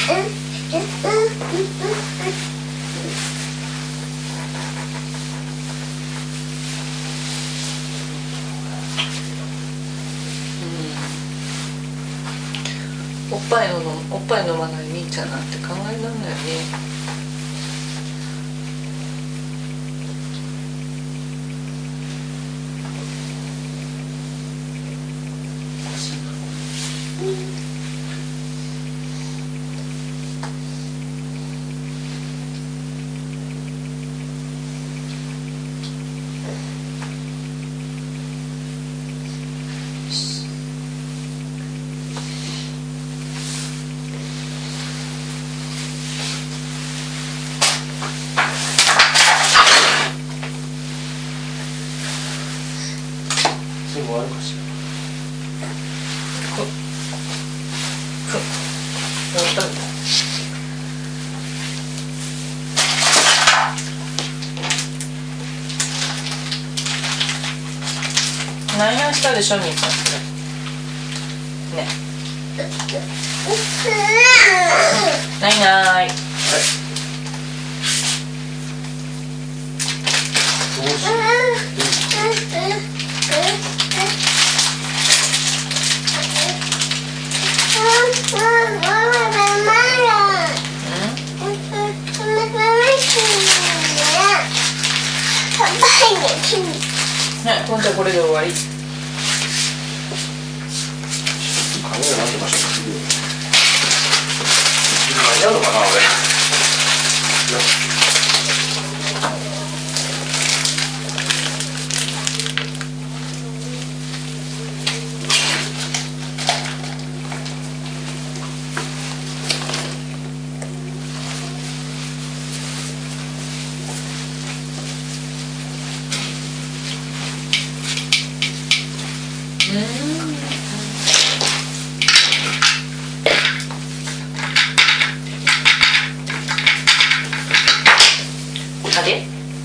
おっぱい飲まないみーちゃんなんて考えられないよね。 終わるかしら。 終わったんだ。何やしたでしょみーちゃんそれね。ないない。 どうしよう。 ね、今度はこれで終わり。 カメラなんとかしてくれる。何やるのかな俺。 あれ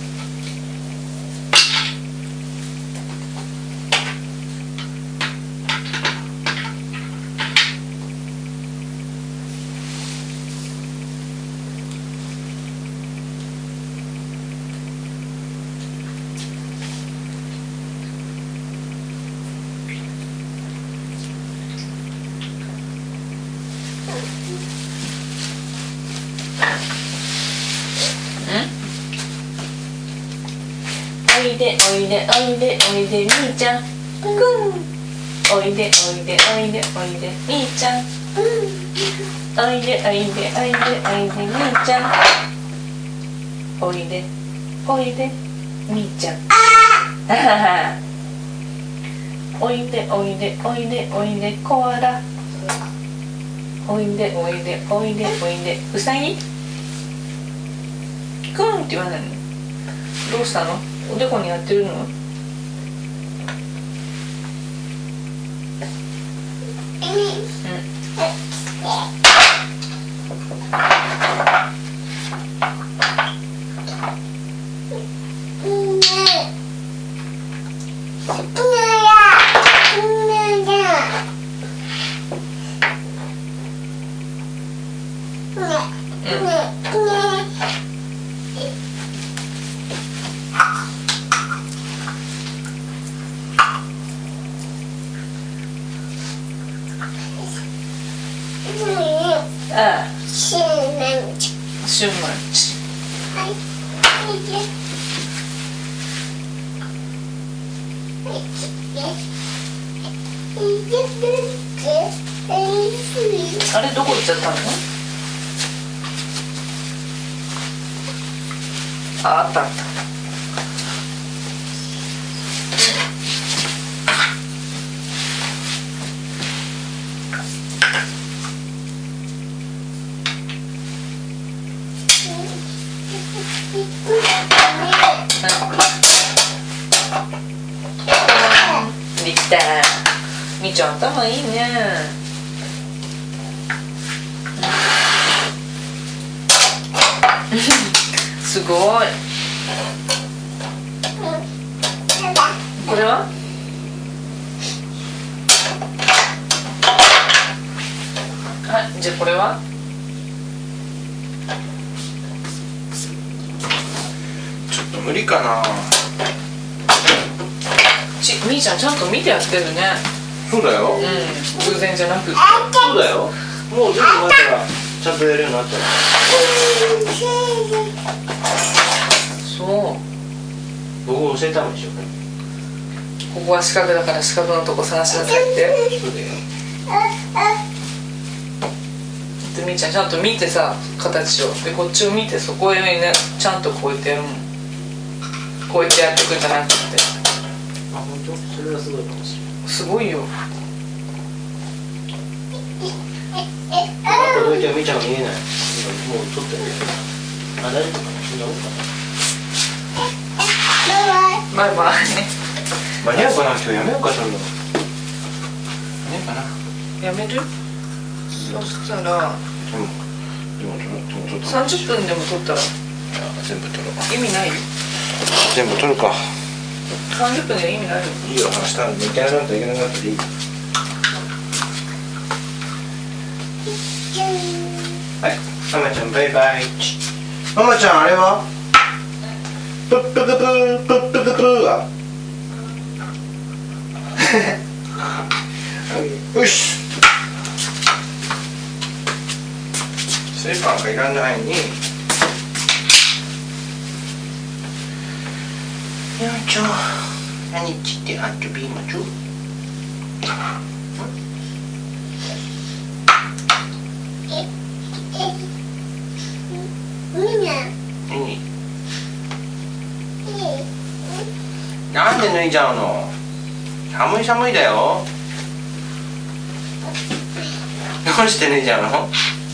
おいでおいでおいでおいでみーちゃん、おいでおいでおいでおいでみーちゃん、おいでおいでおいでおいでみーちゃん、おいでおいでみーちゃん、おいでおいでおいでおいでコアラ、おいでおいでおいでおいでうさぎ、クンって言わないの？どうしたの？おでこにやってるの？ああ、週毎日。あれどこ行っちゃったの？あったあった。できた。みーちゃん頭いいね。すごい。これは？はい、じゃあこれは？ ちょっと無理かな。 みーちゃんちゃんと見てやってるね。 そうだよ。 うん、偶然じゃなくて。 そうだよ。もう全部前からちゃんとやるようになったら。 そう。 僕も教えたんでしょうね。 ここは四角だから四角のとこ探しなさいって。 そうだよ。 でみーちゃんちゃんと見てさ、形を。でこっちを見て、そこへね、ちゃんとこうやってやるもん。こうやってやっていくんじゃなくて。 あ、本当？それはすごいかもしれない。 すごいよ。 これどいてみーちゃんが見えない。もう撮ってるよ。あ、大丈夫かな。そんなもんかな。 バイバイ。 間に合うかな。今日やめようか、そんなの。間に合うかな。 やめる？そしたらでも撮った。 30分でも撮ったら全部撮ろう。 意味ないよ。 全部撮るか。 30分で意味ないよ。 いいよ、話したらいけなくなったらいけなくなったでいい。はい、ママちゃんバイバイ。ママちゃんあれは？プップクプープップクプーは？よし。スリッパなんかいらないに。よいちょ。何ちってあっちょビームちょ。なんで脱いじゃうの？寒い寒いだよ。どうして脱いじゃうの？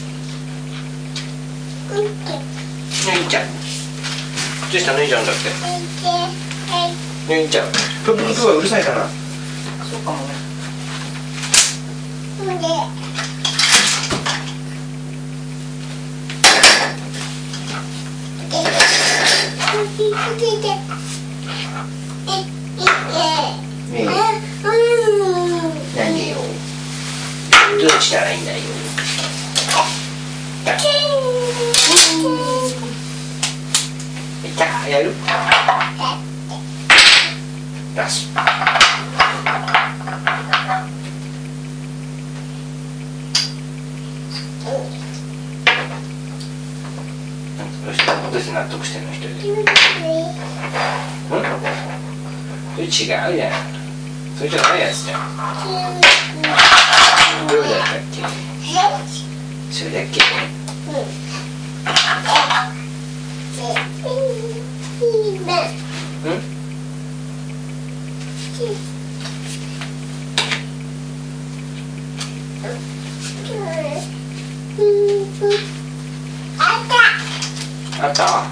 脱いちゃう。靴下脱いじゃうんだって。脱いちゃう。プップププはうるさいかな。 そうかもね。 ねえ、なんでよ。どうしたらいいんだよ。やる？よし。どうして納得してんの一人で。それ違うじゃん。それじゃないやつじゃん。どうだったっけ？それだっけ？あった？あ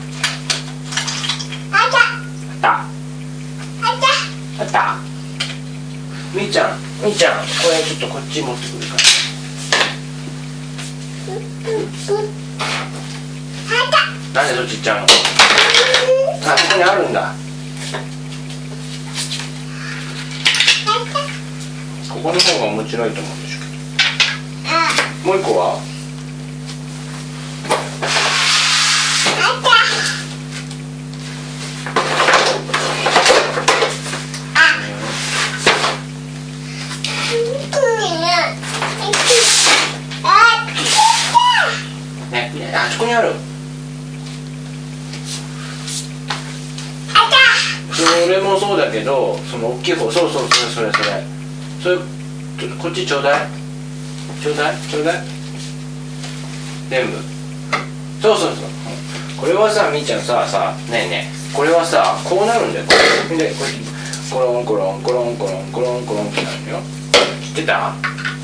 ったみーちゃん、これちょっとこっち持ってくるから。なんでそっち行っちゃうの？あ、ここにあるんだ。ここの方が面白いと思うんでしょうけど。もう一個は？ね、あそこにある。それもそうだけど、その大きい方、そう、それこっちちょうだい全部。そう、これはさ、みーちゃんさ、ねえねえ、これはさ、こうなるんだよ。で、こうやってコロンコロンコロンコロンコロンコロンってなるよ。知ってた？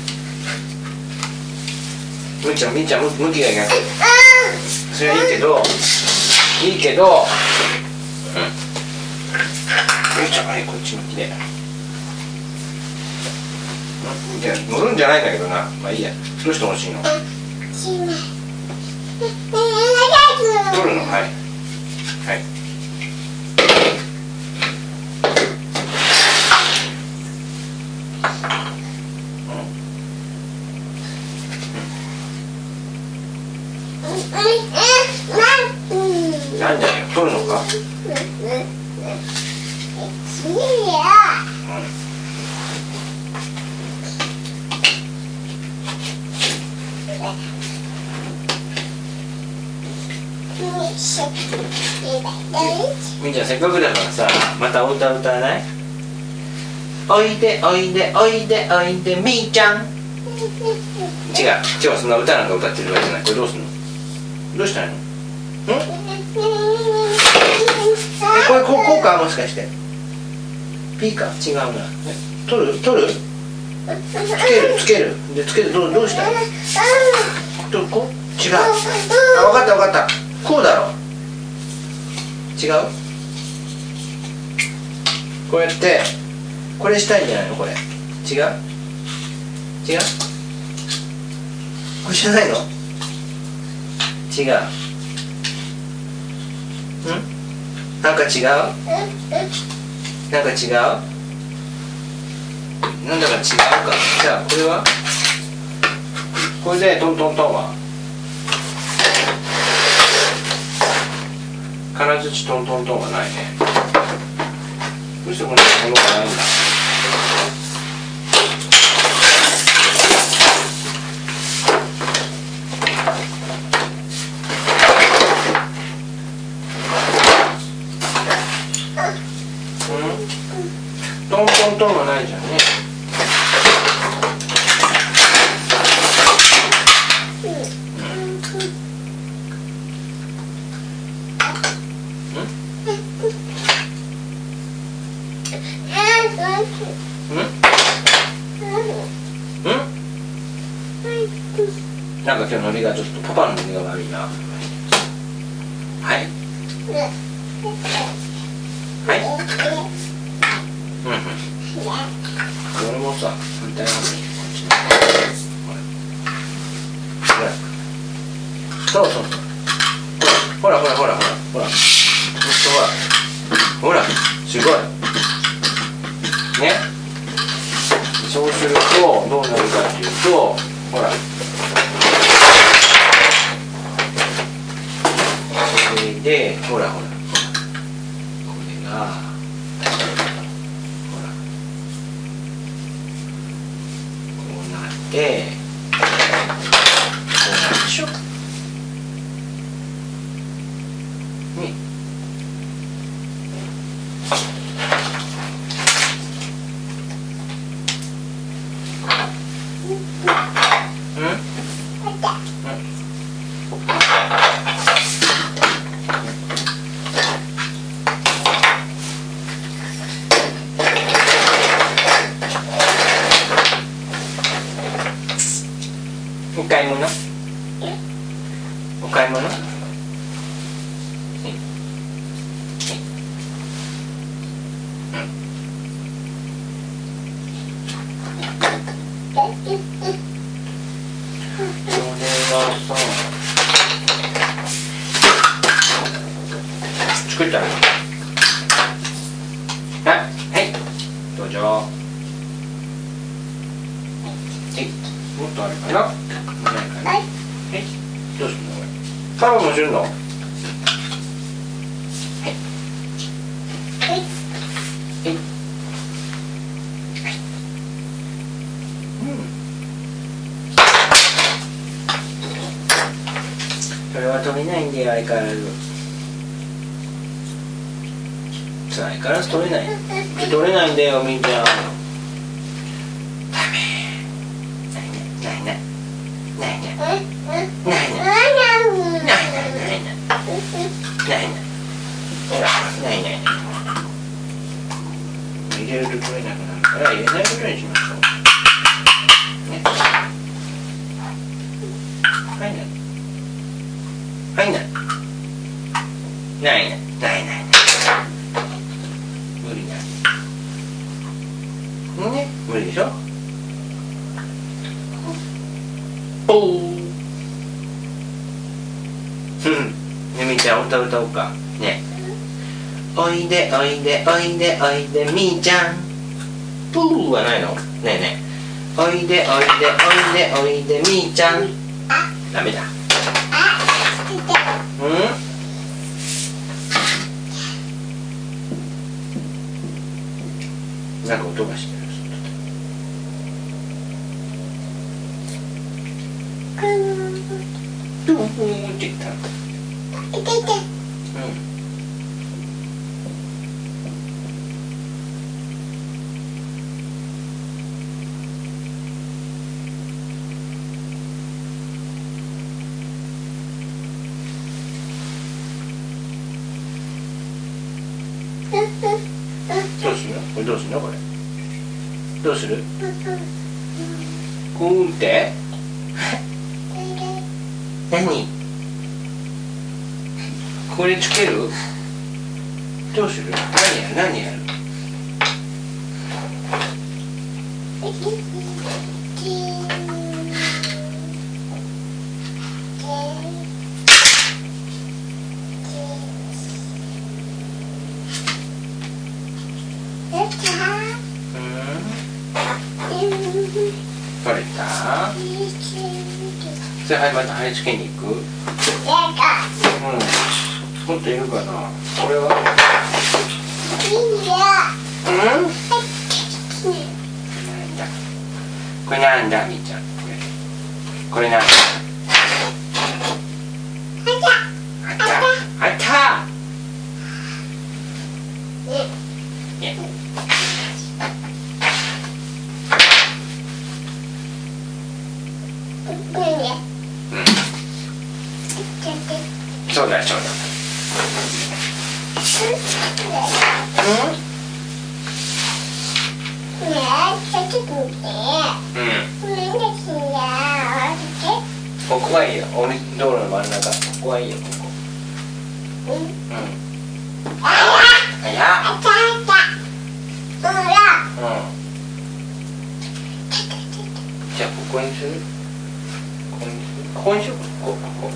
みーちゃん向きが逆。それはいいけど、よいしょ、はい、こっち向きで。いや、乗るんじゃないんだけどな。まあいいや。どうしてほしいの？取るの？はい。 なんだよ、取るのか。みーちゃん、せっかくだからさ、またお歌歌わない？おいでおいでおいでおいでみーちゃん。違う、そんな歌なんか歌ってるわけじゃない。これどうすんの？どうしたいの？これこうか、もしかしてピーか？違うな。取る？つけるで、つける。どうしたいの？こう？違う。あ、分かった。こうだろ。違う？こうやってこれしたいんじゃないの？これ違う？これじゃないの？違う。なんか違う？なんだか違うか。じゃあこれは？これでトントントンは？金槌トントントンはないね。どうしてこんなものがないんだ。トントントンはないじゃんね。なんか今日ノリがちょっとパパのノリが悪いな。はい俺もさ、反対側にこっちにそうほらすごいね。そうするとどうなるかっていうと、ほらそれでほらこれがで、こうなるでしょ。お買い物？作ったの？はいどうぞ。もっとあるかな？どうするの？パパもするの？それは取れないんだよ、相変わらず。相変わらず取れないんだよ、みーちゃん。ダメ。入れると取れなくなるから入れないぐらいにしましょう。ない無理ね、無理でしょ。ねみーちゃん歌おうかね。おいでおいでおいでおいでみーちゃん。プーはないの？ねえおいでおいでおいでおいでみーちゃん。ダメだ。 なんか音がしてる。ドゥーンって言った。どうするの？これどうするの？これどうする？って何？これつける？どうする？何やる？取れた？それまた貼り付けに行く？もっといるかな？これは？これなんだみーちゃん。これなんだ？あった。そうだ。ここがいいよ。道路の真ん中。ここがいいよ。ここ。じゃあここにする？ここにしようか。ここ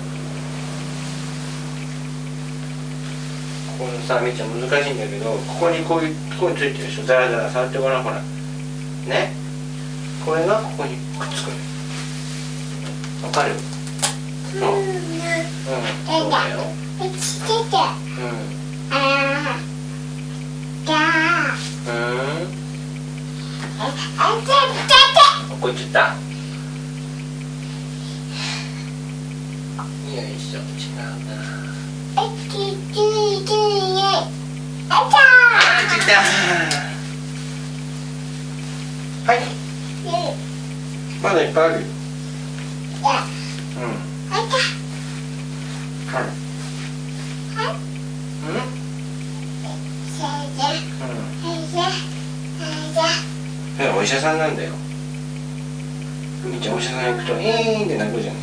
のさ、みーちゃん難しいんだけど、ここにこういうここについてるでしょ。ザラザラ触ってごらん、ほらね。これがここにくっつくの。わかる？そうだよ。こっち行った？よいしょ、違うな。はい。まだいっぱいあるよ。お医者さんなんだよ。みーちゃんお医者さん行くとって泣くじゃん。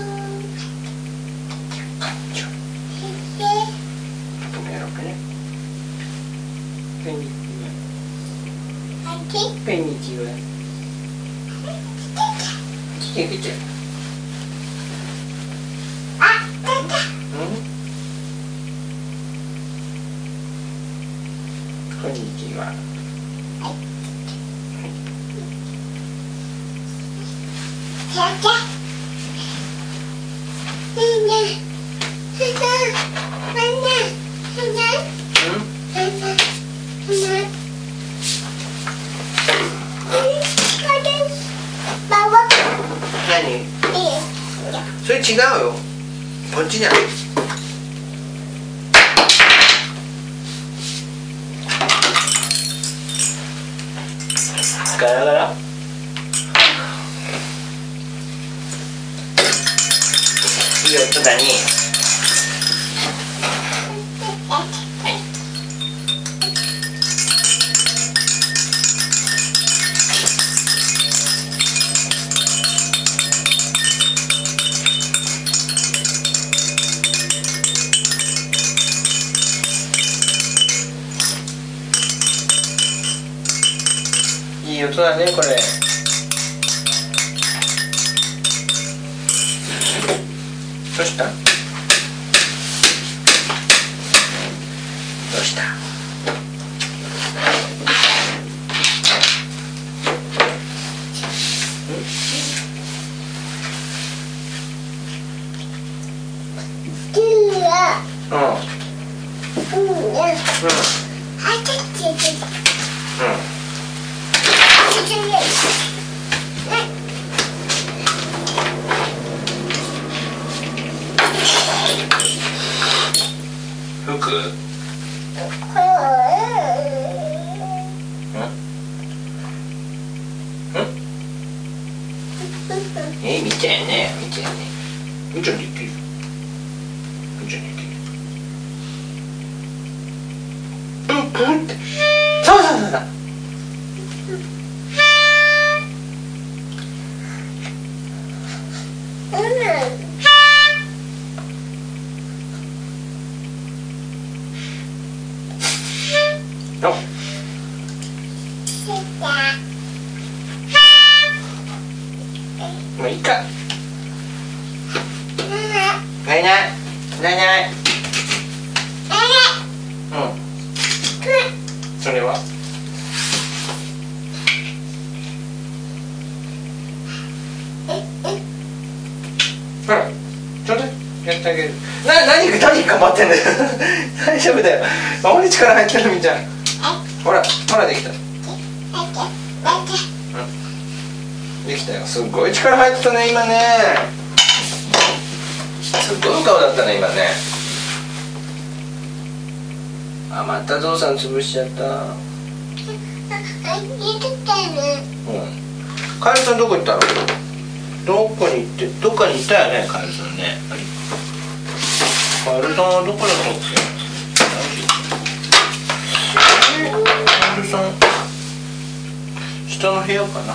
ペンにちは。こんにちは。何？それ違うよ。こっちじゃん。ガラガラ。いい音だね。いい音だね、これ。どうした？どうした？ 見ちゃえね、見ちゃえね。みちゃんできる。みちゃんできる。って。そうそうそうそう。もういいか。ないない。ないない。うん。それは。ほら、ちょうだい。やってあげる。何頑張ってんだよ。大丈夫だよ。あまり力入ってるみたい。ほら、ほらできた。できたよ。すっごい力入ってたね、今ね。すっごい顔だったね、今ね。あ、またゾウさん潰しちゃった。カエルさんどこ行ったの？どこに行って、どっかにいたよね、カエルさんね。カエルさんはどこだったっけ？カエルさん、下の部屋かな？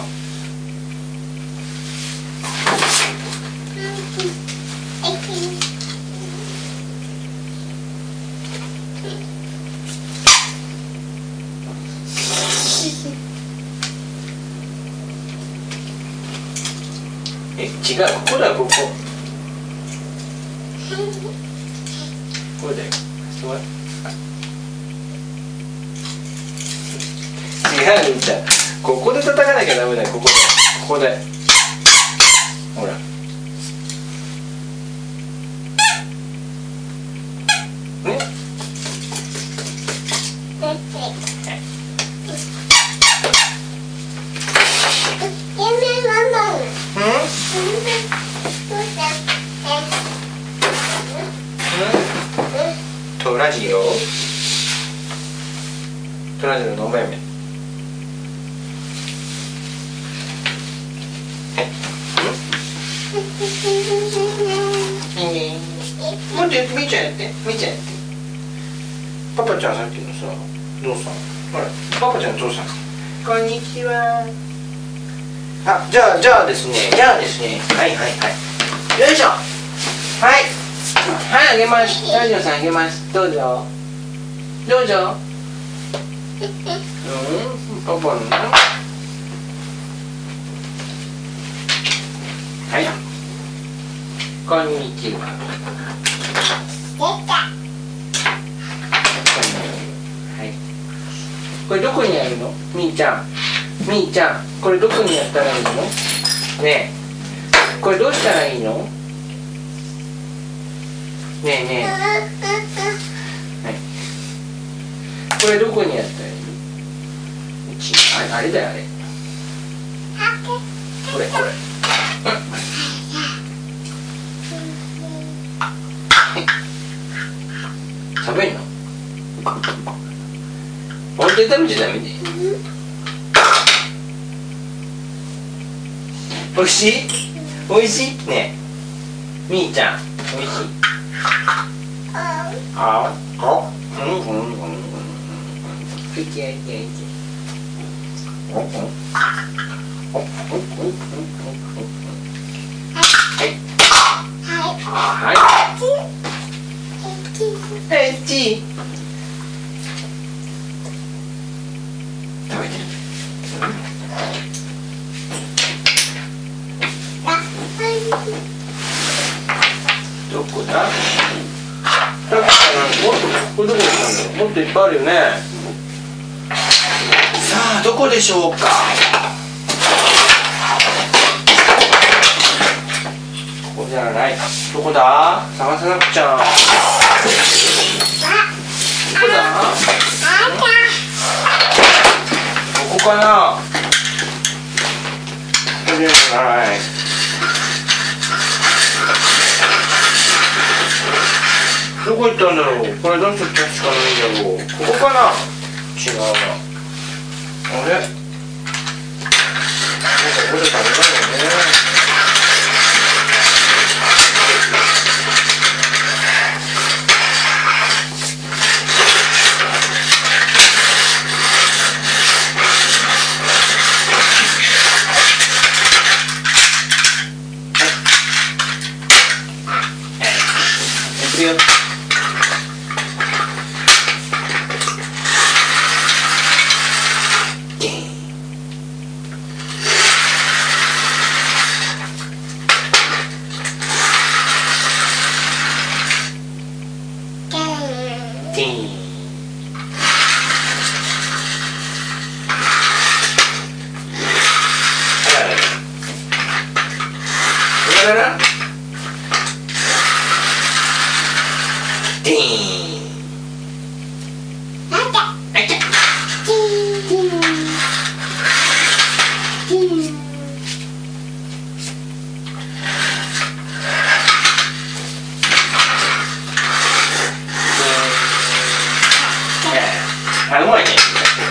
違う、ここだよ、ここ。これだよ。違う、みたい。ここで叩かなきゃダメだよ、ここで。ほら。ね。トラジオのめめ。もっとやって、みーちゃんやって。パパちゃんさっきのさ、ゾウさん。ほら、パパちゃんゾウさん。こんにちは。あ、じゃあですね。はい。よいしょ。はい、あげます。ラジオさんあげます。どうぞ。パパのね。はい。こんにちは。はい。これどこにあるの？みーちゃん、これどこにやったらいいの？ねえ、これどうしたらいいの？ねえ。はい。これどこにやったらいいの？あれだよ、あれ。これ。食べんの？置いて食べちゃダメで。おいしいね。みーちゃん、おいしい。はい。食べてる。どこだ？これどこなんだろう？もっといっぱいあるよね。さあ、どこでしょうか？ここじゃない。どこだ？探さなくちゃ。どこだ？ここかな？これじゃない。どこ行ったんだろう。これどっちしかないんだろう。ここかな？違うな。あれ？なんかこれ食べたのね。いくよ。うまいね。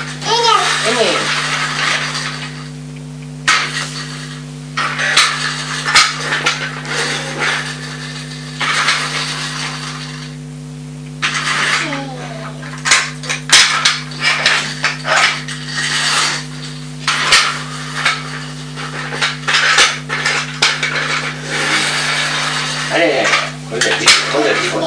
あれ、これだって、これだって、これ。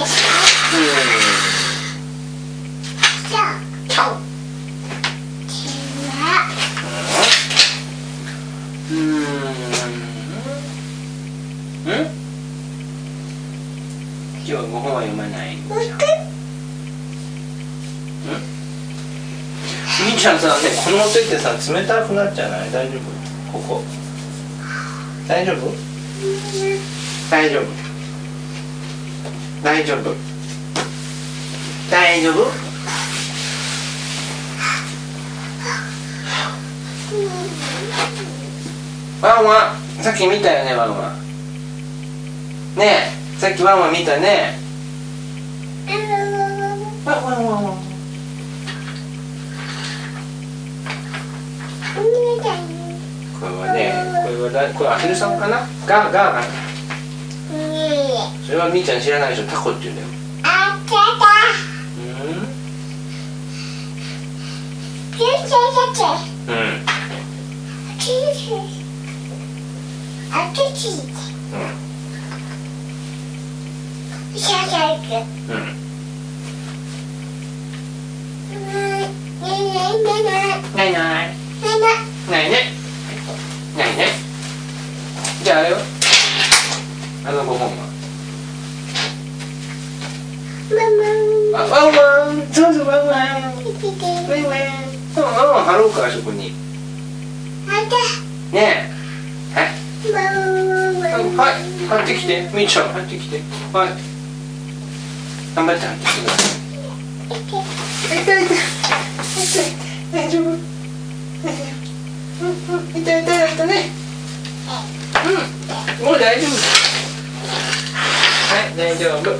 今日は5本は読まない。みーちゃんさ、ね、この手ってさ、冷たくなっちゃうない？大丈夫？ここ。大丈夫？大丈夫。大丈夫。大丈夫？ワンワン、さっき見たよね、ワンワン。ねえ、さっきワンワン見たね。ワンワンワンワン。これはね、これアヒルさんかな？ガーガー。それはみーちゃん知らないでしょ。タコって言うんだよ。ないない。ないね。ないね。じゃああれよ。あの5本は。あ、ワンワン。そうそう、ワンワン。ワンワン。貼ろうか、あそこに。ねえ。はい。はい。貼ってきて。みーちゃん、貼ってきて。はい。頑張って貼ってきてください。痛い。大丈夫。痛いだったね。もう大丈夫。はい、大丈夫。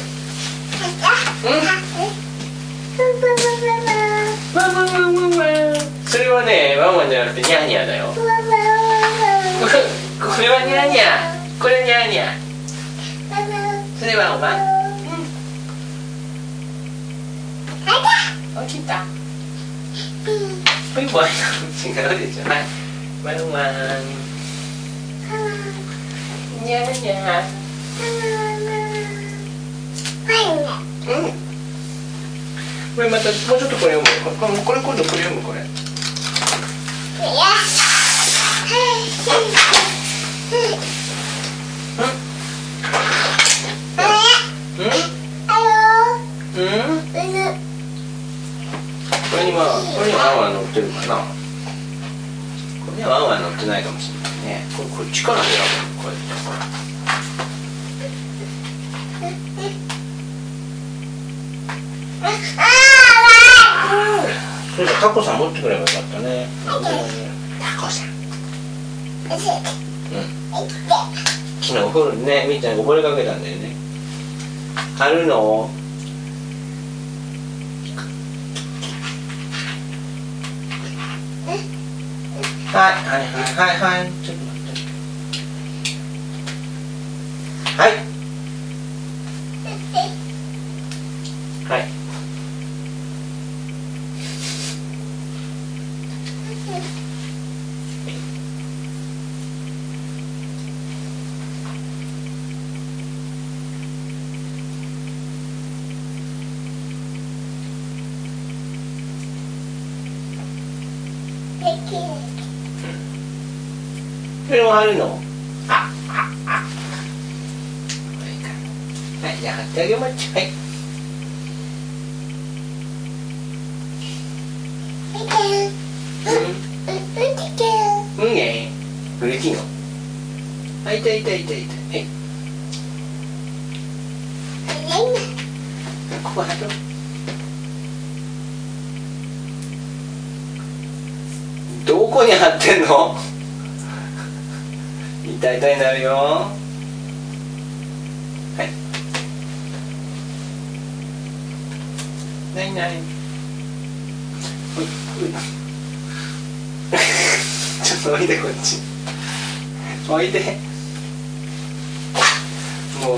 ワンワンワンワンワン。それはね、ワンワンじゃなくてニャーニャーだよ。これはニャーニャー。これニャーニャー。それはワンワン。起きた。バイバイ。違うでしょ。はい。ワンワン。ニャーニャー。これまたもうちょっとこれ読む。これ今度これ読むこれ。これにワンワン乗ってるかな。これにはワンワン乗ってないかもしれないね。こっちから選ぶ。こうやって。 そうだ、タコさん持ってくればよかったね。タコさん。うん。昨日お風呂にね、みーちゃんが溺れかけたんだよね。貼るの？はいはいはいはいはい。ちょっと待って。はい。はい。それを貼るの？はい、じゃあ貼ってあげましょう。はい。うんね。嬉しいの？あ、痛い痛い痛い痛い。はい。ここ貼ろう。どこに貼ってんの？痛い痛いなるよ。はい。ないない。ほいほい。ちょっとおいでこっち。おいで。もう。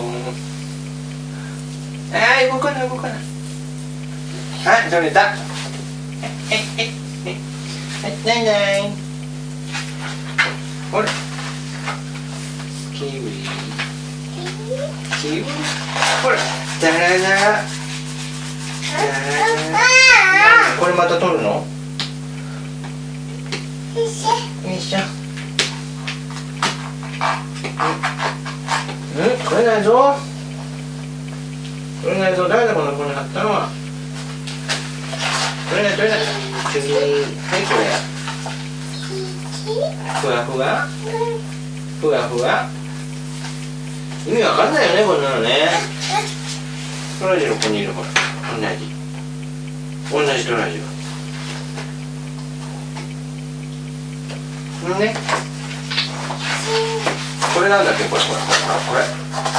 動かない動かない。はい、取れた。はい、ないない。ほら。キウイ。キウイ。ほら。じゃらら。じゃらら。これまた取るの？よいしょ。取れないぞ。取れないぞ。誰だこの子に貼ったのは。取れない取れない。次。はい、これ。ふわふわ。ふわふわ。意味わかんないよね、こんなのね。トラジロここにいるほら。同じトラジロ。ね。これなんだっけ、これこれこれ。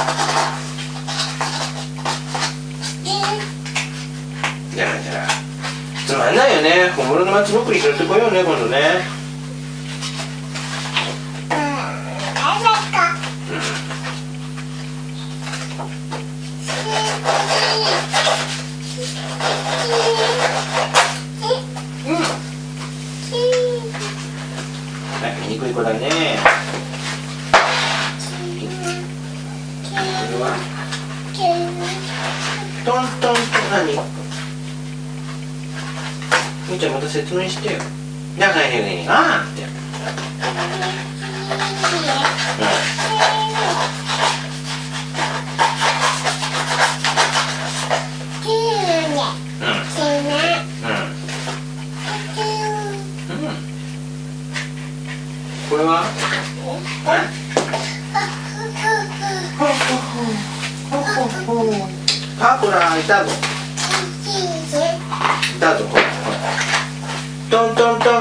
じゃらじゃら。つまんないよね。小室の松ぼっくり拾ってこようね、今度ね。はい、醜い子だね。これはトントンと何？みーちゃんまた説明してよ。だからね、あーって。これは？あ、ほら、いたぞ。いたぞ。トントントン。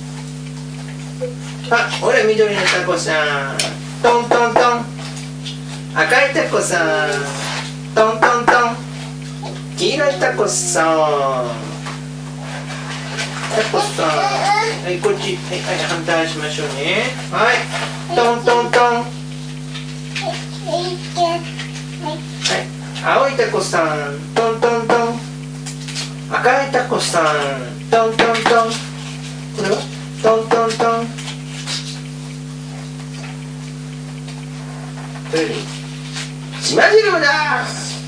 あ、ほら、緑のタコさん。トントントン。赤いタコさん。トントントン。黄色いタコさん。タコさん。はい、こっち。はい、はい、反対しましょうね。はい。トントントン。はい。青いタコさん。トントントン。赤いタコさん。トントントン。これはトントントン。トイレ。しまじろうだ。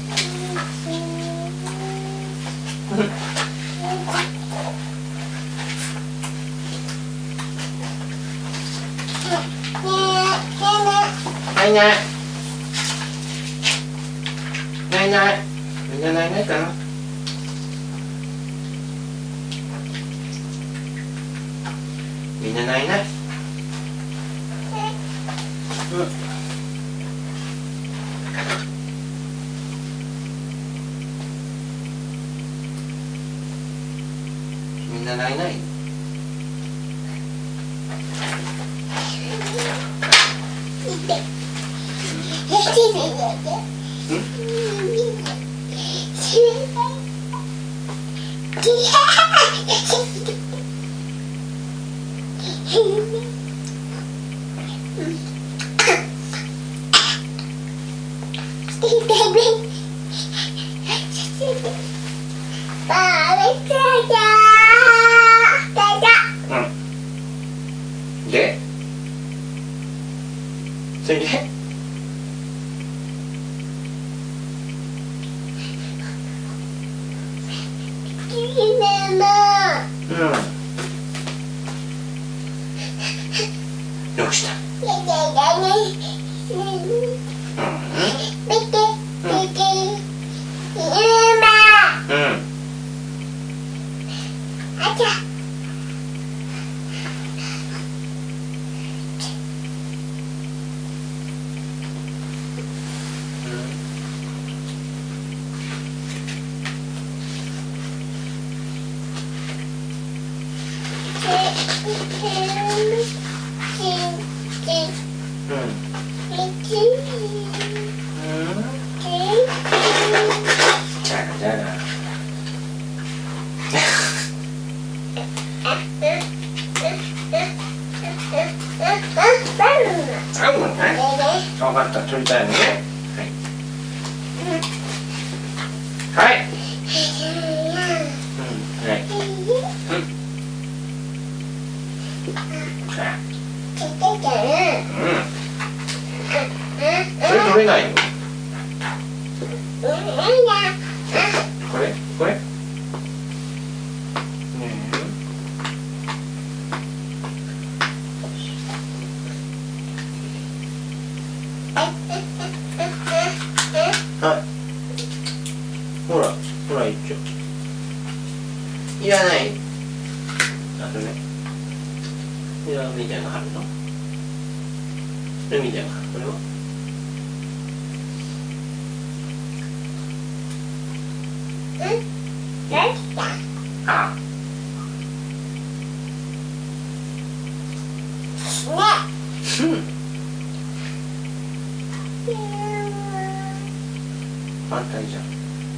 ないない。ないない。みんなないないかな。みんなないない。 なないない。でそれでどうした？分かった、取りたいのね。はい。はい。はい。それ取れないよ。これこれ。はい。ほら、ほら一丁。いらない。あとね。いや、みたいなの貼るの。みたいな、これは。ああ。反対じゃん。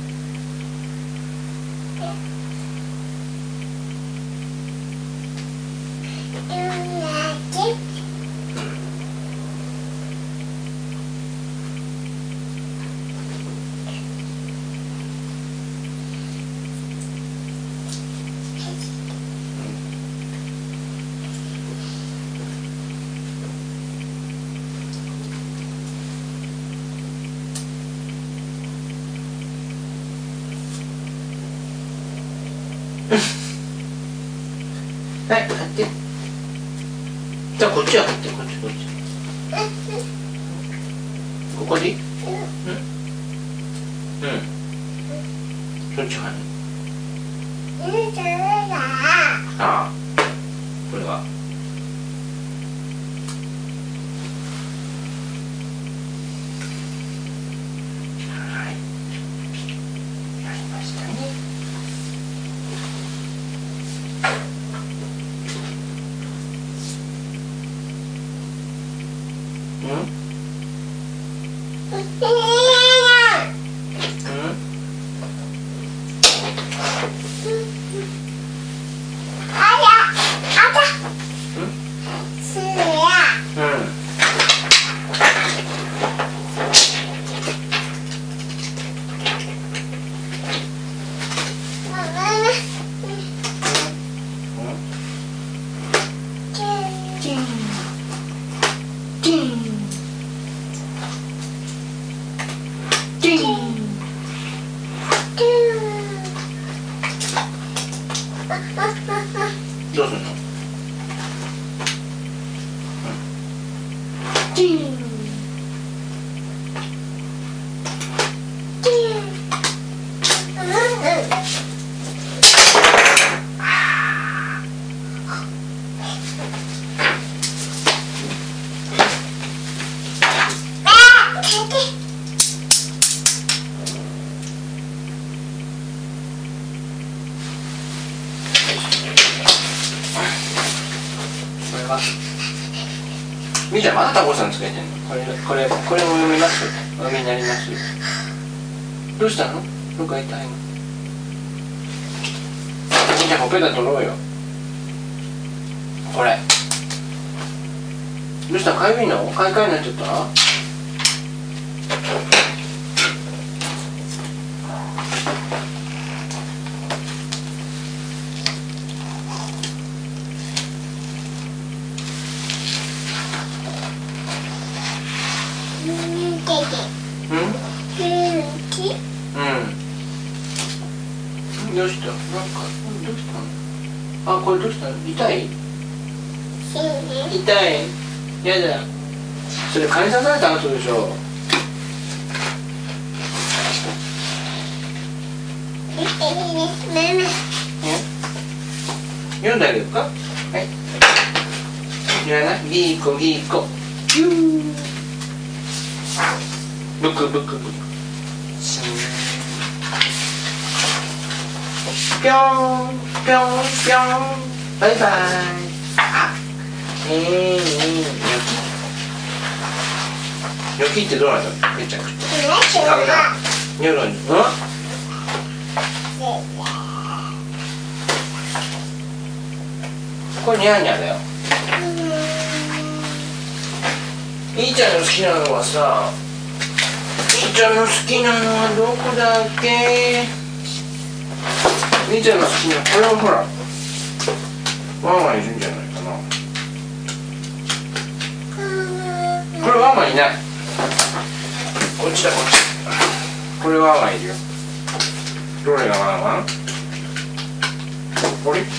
はい、貼って。じゃあこっちは貼って、こっちこっち。ここでいい？うん。そっち貼る。ああ、これは。はい。やりましたね。どうするの？ みーちゃんまだタコさんつけてんの。これも読みます。お読みになります。どうしたの？どっか痛いの？みーちゃんほっぺた取ろうよ。これどうした？かゆいの？かゆかゆになっちゃった？どうした？なんかどうしたの？あ、これどうしたの？痛い？痛い？やだ。それ蚊に刺された後でしょ。読んであげるか？はい。いらない？ギーコギーコ。ピュー。ブクブクブク。ぴょんぴょんぴょん。バイバイ。あ、ニョキってどうなったの？めちゃくちゃ違うな。ニョロニョ。これニャーニャーだよ。みーちゃんの好きなのはさ、みーちゃんの好きなのはどこだっけ？みーちゃんの好きなこれはほらワンワンいるんじゃないかな。これワンワンいない。こっちだこっち。これワンワンいるよ。どれがワンワン？これ？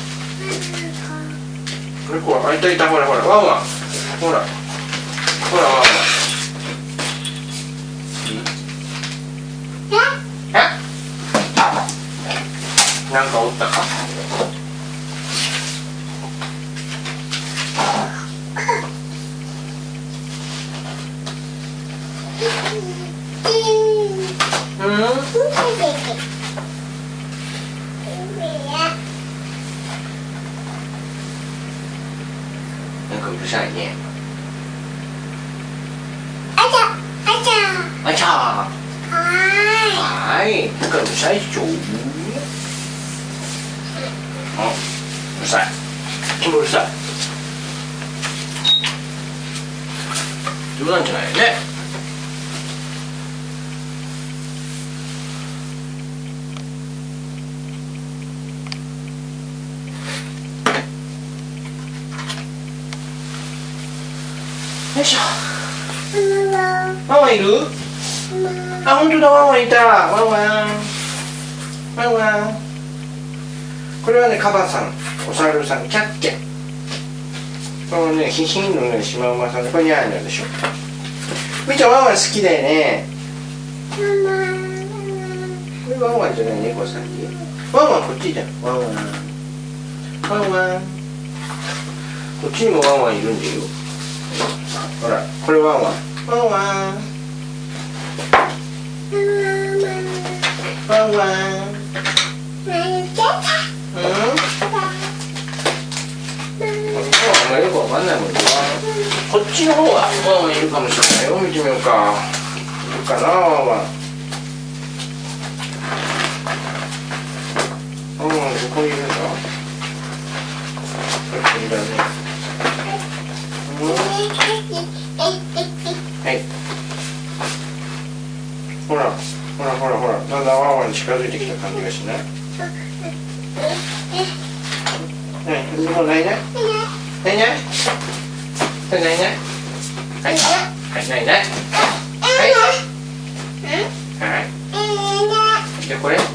これこう、あ、いたいた、ほらほら、ワンワン。ほら。ほらワンワン。なんかおったか？なんかうるさいね。あちゃはい。なんかうるさいでしょ。うるさい。うるさい。冗談じゃないよね。よいしょ。ワンワンいる？あ、本当だ、ワンワンいた。ワンワン。ワンワン。これはね、カバさん、お猿さん、キャッキャ。このね、ヒヒンのね、シマウマさんで、これニャーニャーでしょ。みーちゃん、ワンワン好きだよね。これワンワンじゃない、猫さんに。ワンワンこっちじゃん。ワンワン。ワンワン。こっちにもワンワンいるんだよ。ほら、これワンワン。ワンワン。ワンワン。あんまりよくわかんないもんな。こっちの方がワンワンいるかもしれないよ。見てみようか。いるかな、ワンワン。ワンワンどこにいるんだ？こっちだね。はい。ほら、ほらほらほら、だんだんワンワンに近づいてきた感じがしない？もうないない？ないない？ないない？はい。はい、ないない？はい。はい。じゃあこれ？はい。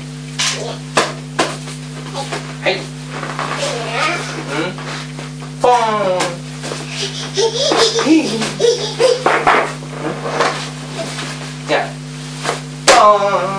ポーン。じゃあポーン。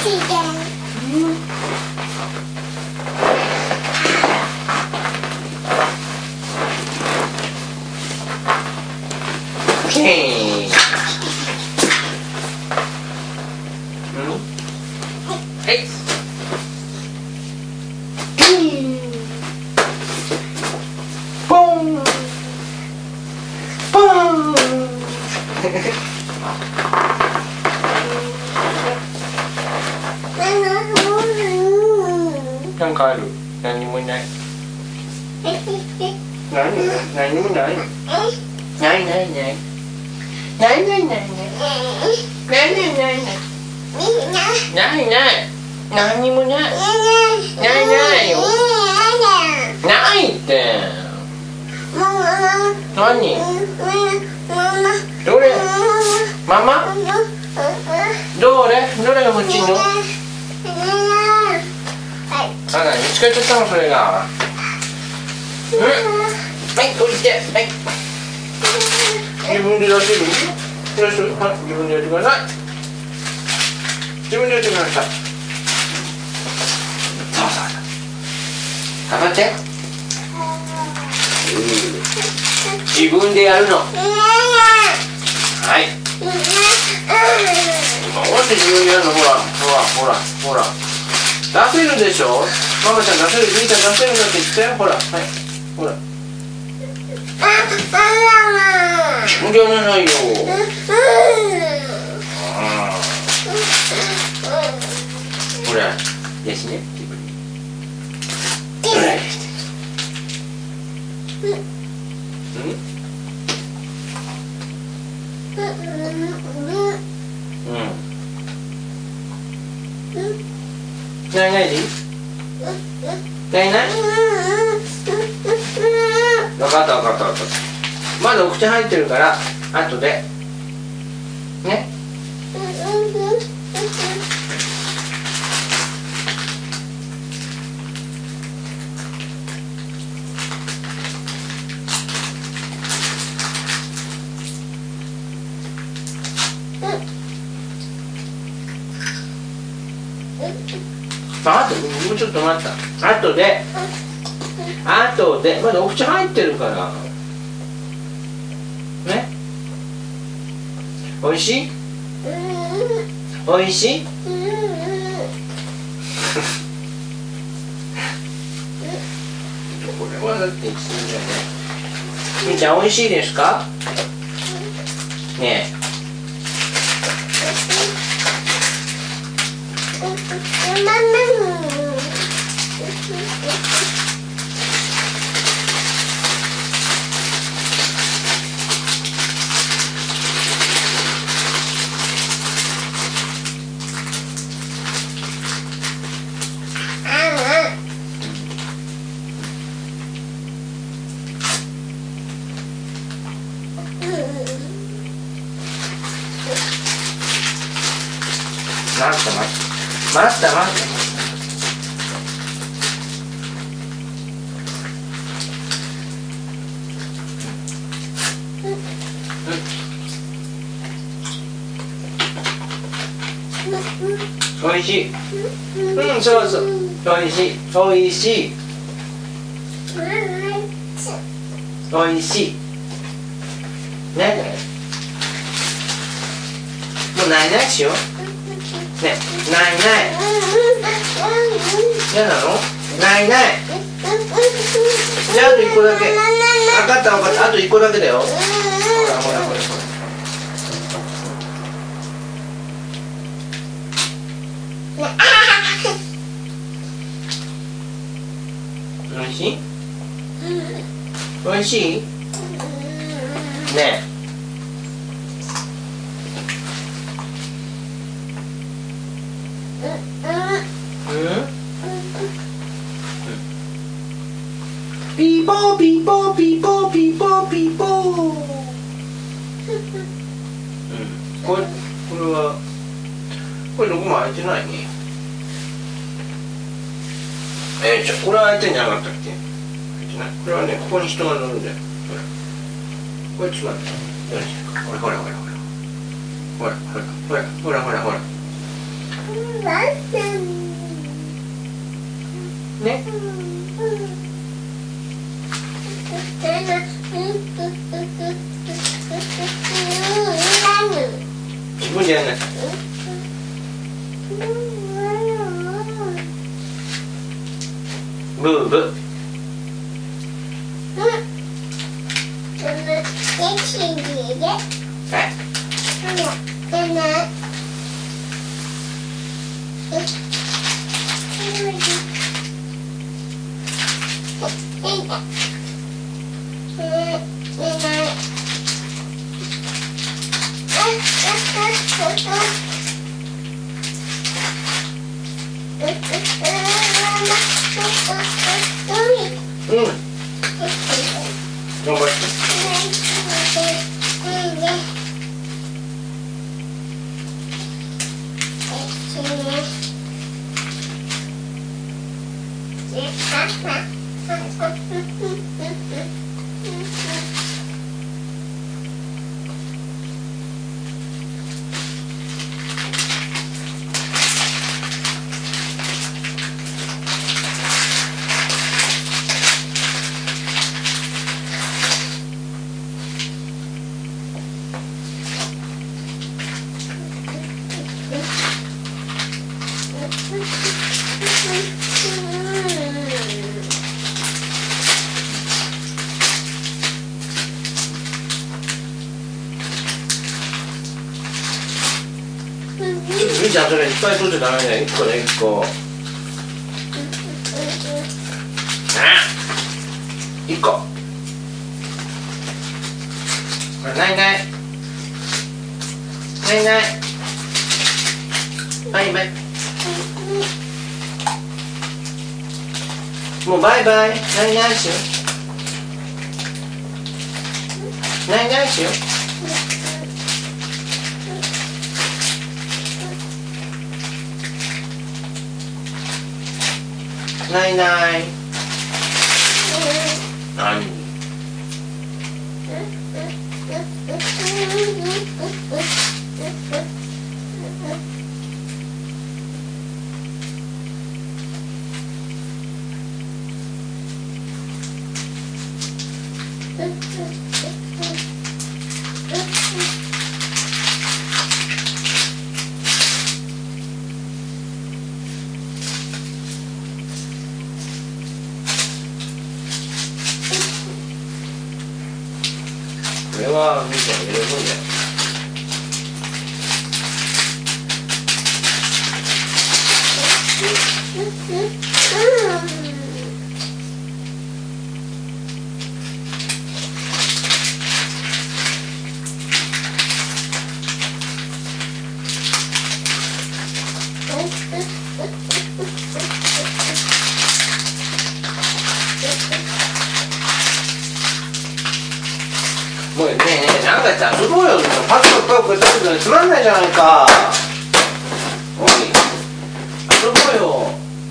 なんかある？何もいない。何もない。ないないない。ないないないない。ないないないない。ないない。何もない。ないないよ。ないって。何？どれ？ママ？どれ？どれが欲しいの？あ、何見つかっちゃったのそれが。うん。はい、置いて。はい。自分で出せる？出せる？はい、自分でやってください。自分でやってください。そうそうそう。頑張って。自分でやるの。はい。どうして自分でやるの？ほら、ほら、ほら、ほら。出せるでしょ？ママちゃん出せる、みーちゃん出せるんだって言ったよ。ほら、はい。ほら。無理はないよ。ほら、よしね。ほら、ないないでいい？ないない？分かった分かった分かった。まだお口入ってるから後でね。あともうちょっと待った。後でまだお口入ってるからね。おいしい？おいしい？これはだって言ってるじゃない。みーちゃんおいしいですか？ねえ。待った。おいしい。そうそう。おいしい。おいしい。おいしい。ね。もうないないしよう。ね、ないない。嫌なの？ないない。じゃああと1個だけ。分かった分かった。あと1個だけだよ。ほらほらほらほら。おいしい？おいしい？ねえ。ピーポーピーポーピーポーピーポーピーポー。これどこも開いてないね。これは開いてんじゃなかったっけ？開いてない。これはね、ここに人が乗るんだよ。これつまんない。ほらほらほらほらほらほらほらほらほらほら。 ね。自分でやんなさい。ブーブー。はい。うん。頑張って。みーちゃんそれいっぱい取っちゃダメだよ。1個ね1個。1個。ないない。ないない。バイバイ。もうバイバイ。ないないしよ。ないないしよ。ないない。何？これはみーちゃん喜んだよ。もうねえねえ、なんかやって遊ぼうよ。パクパクパク食べてつまんないじゃないか。おい、遊ぼうよ。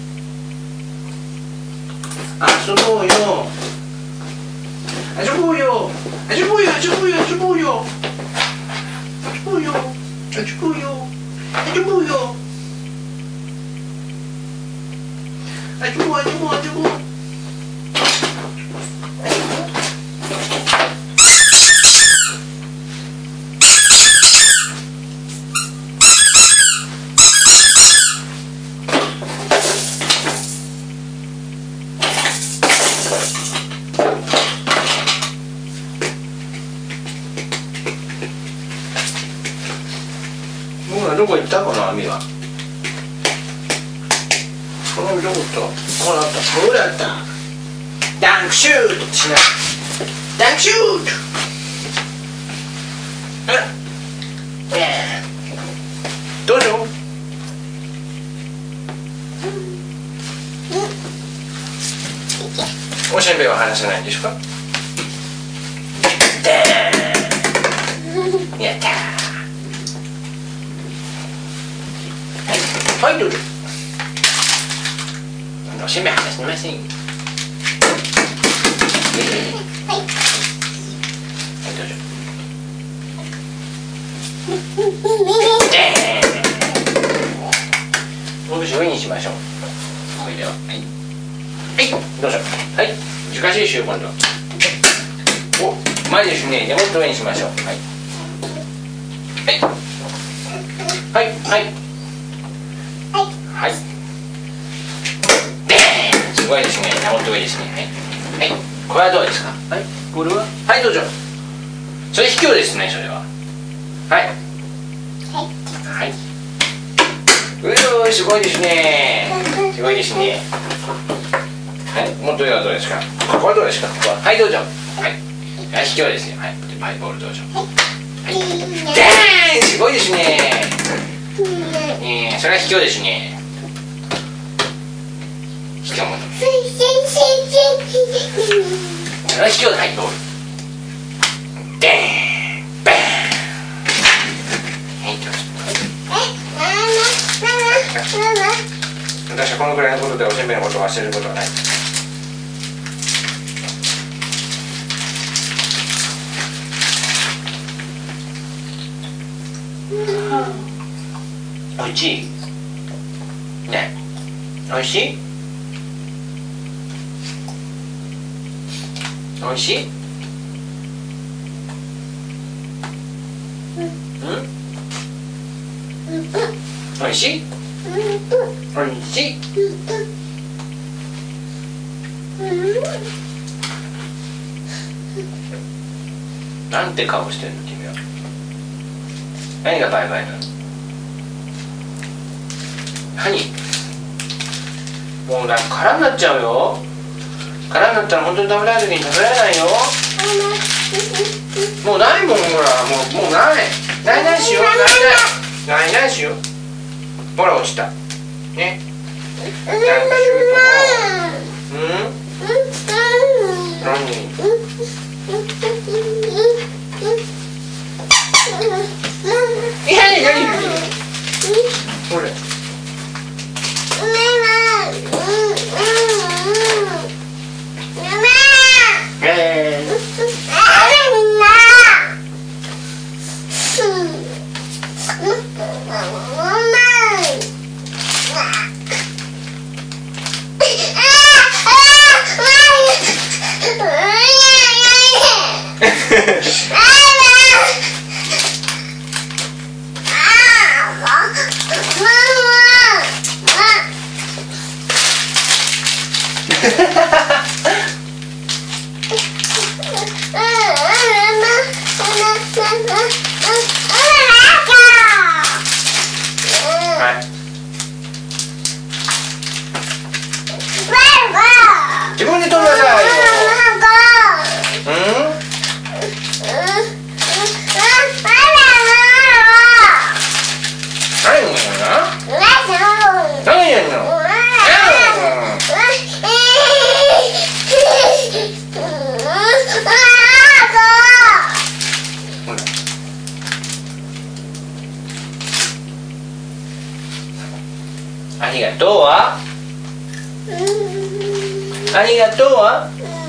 遊ぼうよ。遊ぼうよ。遊ぼうよ。遊ぼうよ。遊ぼうよ。遊ぼうよ。遊ぼうよ。遊ぼうよ。遊ぼう遊ぼう遊ぼう。どこ行ったこの網は。この網どこ行った。こうなった。こうやった。ダンクシュートしない。ダンクシュート。どうぞ。おしんべいは離せないんですか。やったー。はい、どうぞ。おしんべい離してません。はい。はい、どうぞ。 少し上にしましょう。おいでよ。はい、はい、どうしよう。はい、難しいしよ、今度は。お、前ですね。でもっと上にしましょう。はい、はい、はい、はい、はい、でーん、すごいですね。もっと上ですね。はい、はい、これはどうですか。はい、これは、はい、どうぞ。それ卑怯ですね、それは。はい、はい、うよー、すごいですね。すごいですね。はい、もっと上はどうですか。ここはどうですか。ここは、はい、どうぞ。はい、卑怯ですね。はい、パイボールどうぞ。はい、でーん、すごいですね。それは卑怯ですね。卑怯者。それは卑怯だ。はい、ボール。でーん、バーン。はい、どうぞ。私はこのくらいのことでおせんべいのことを忘れることはない。おいしいね。おいしい。おいしい。おいしい。おいしい。なんて顔してんの君は。何がバイバイなの。何。もうなんか空になっちゃうよ。空になったら本当に食べたい時に食べられないよ。もうないもん、ほら、もうない。ないしよう。ないしよう。ほら落ちたね。なんかしようとも。何。いやいやいや。ほれ。自分で取りなさいよ。何やんの。ありがとうは。ありがとうは。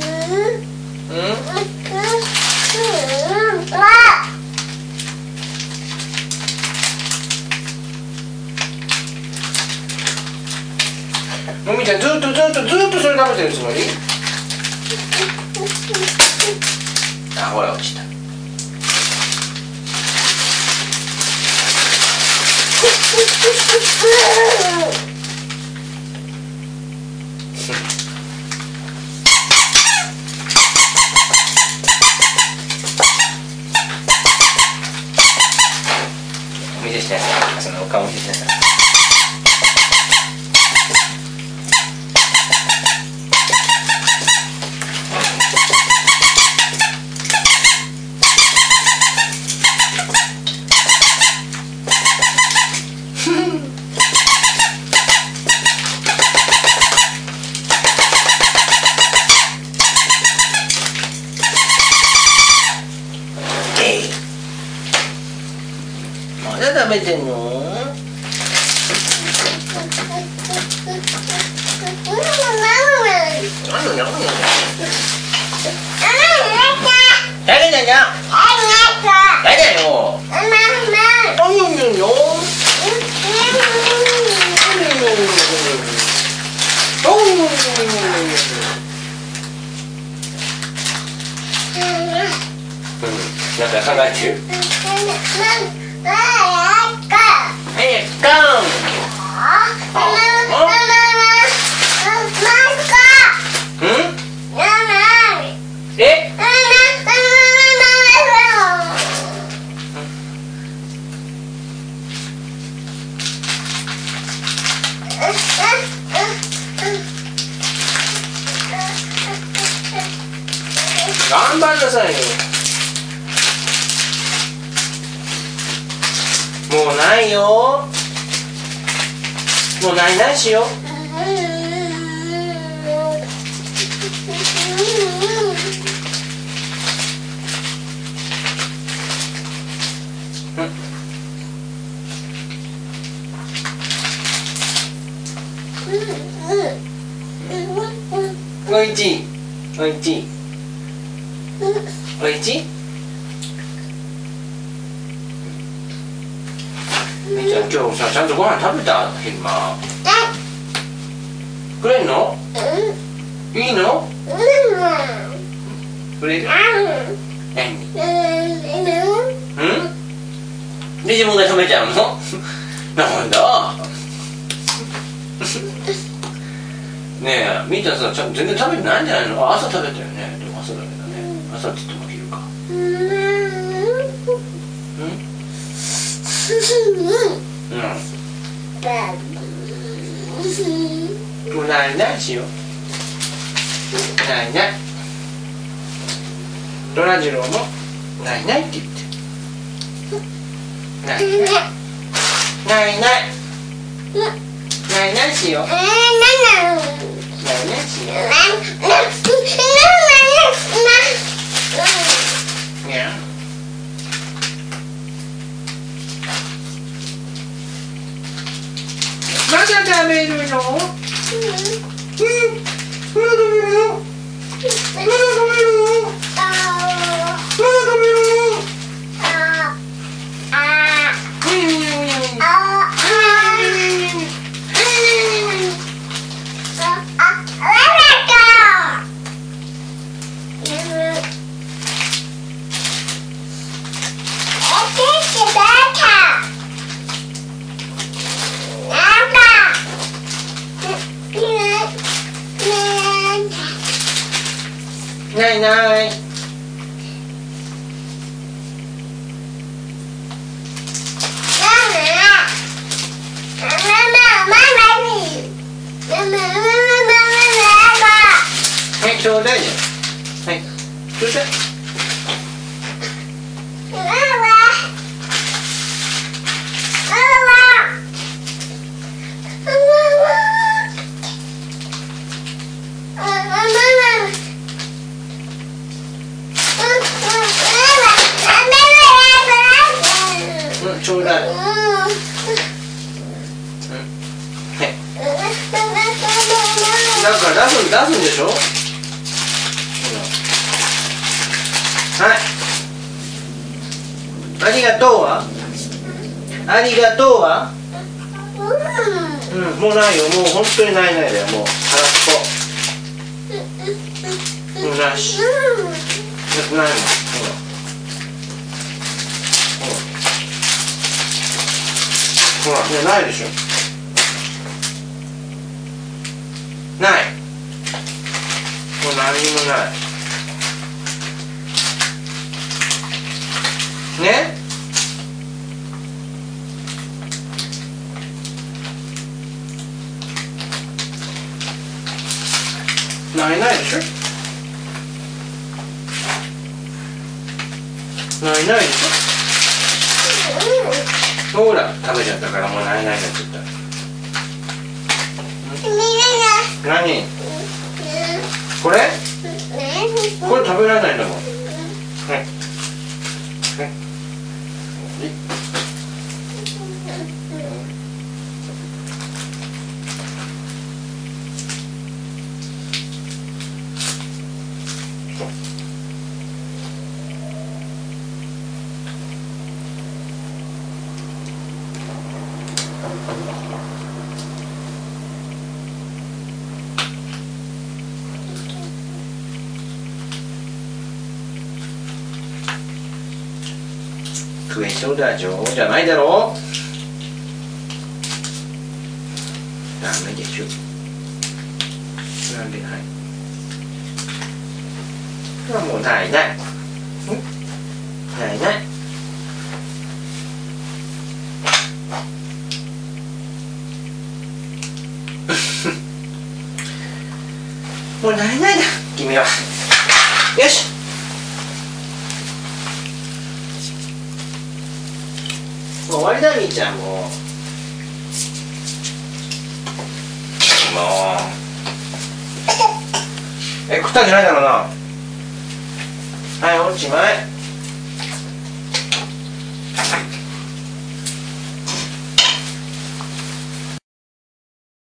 もみちゃんずっとそれ食べてるつもり。あ、ほら落ちた。見せしてなさい。そのお顔見せしてなさい。まだ食べてんの？誰だよ。誰だよ。何よ。 ってる。頑張んなさいよ。もうないよ。もうないないしよう。おいちいおいちいおいちい。みーちゃん今日さちゃんとご飯食べた？昼間くれんの？いいの？くれる？何？で自分が食べちゃうの？なんだねえ、みーちゃんさ、全然食べてないんじゃないの？朝食べたよね。でも朝だけどね。朝って言っても昼か。もうないないしよう。ないない。ドラジローもないないって言って。ないない。ないない。ないないしよう。ないないしよう。まだ食べるの？ないない。はい、ちょうだいね。はい、ちょうだい。ちょうだい。なんか出すんでしょ。はい。ありがとうは。ありがとうは。もうないよ。もう本当にないないだよ。もう空っぽ。もうなし。ないもん。ほら、ね、ないでしょ。ない。もう何にもない。ね。ないないでしょ。ないないでしょ。ほら、食べちゃったからもうないないになっちゃった。何？これ？これ食べられないんだもん。はい。はい。 食えそうだじょじゃないだろう。ダメでしょ。なんでない。もうないない。ないない。もうないないだ君は。よし。もう終わりだみーちゃんもう。食ったんじゃないだろうな。はい、おしまい。